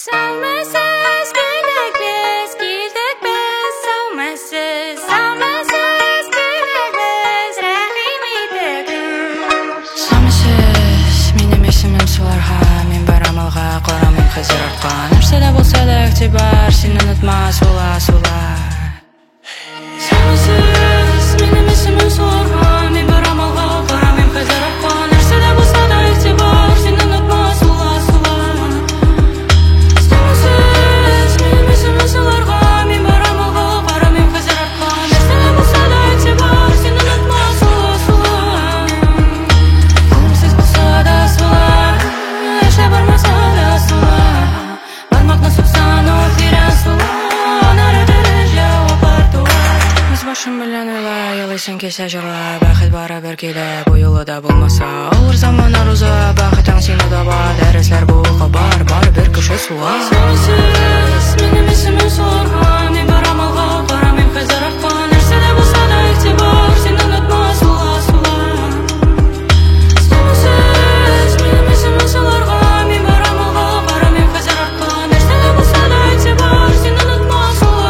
Sevmesiz girdik biz sevmesiz. Sevmesiz girdik biz Sevmesiz, benim esimim sularga, men baram alga, qaramim hizir artgan. Нәрседе болса да игтибар, сені unutma, сула. Sevmesiz, benim esimim sularga, men baram alga, qaramim hizir artgan. Нәрседе болса да игтибар, сені unutma, сула. Sevmesiz, benim esimim sularga, men baram alga, qaramim hizir artgan. Нәрседе болса да игтибар, сені unutma, сула. Көңілсіз болса да сула, еште бармаса да сула. Бармакны суксан о тирән сула, нары дәрәҗә апартула. Үз башым белән уйла, елыйсың кисә җырла. Бәхет барыбер килә, бу юлы да булмаса. Авыр заманнар уза, бәхетең сине таба. Дәресләр бу бар бер кеше суга. Sevmesiz, benim esimim суарга, мен барам алга, qaramim хәзер арткан. Нәрседә булса да игътибар, сине unutma, сула. Sevmesiz, benim esimim sularga, men baram alga, qaramim хәзер арткан. Нәрседә булса да игътибар, сине unutma, сула.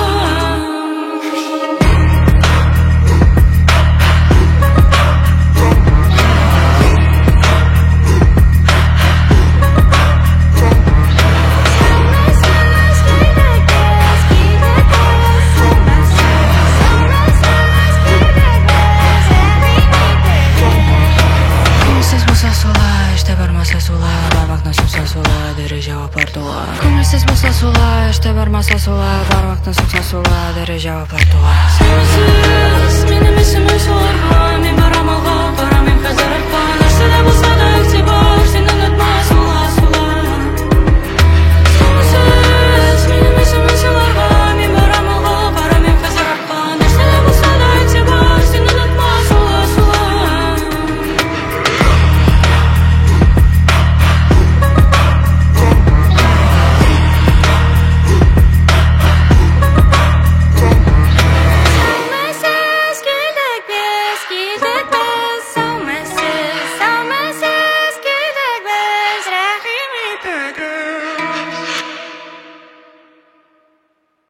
Көңілсіз болса сула, еште бармаса сула. Бармакны сукса сула, дәрәҗә апартула. Көңілсіз болса сула, еште бармаса сула. Бармакны сукса сула, дәрәҗә апартула. Sevmesiz, benim esimim sularga,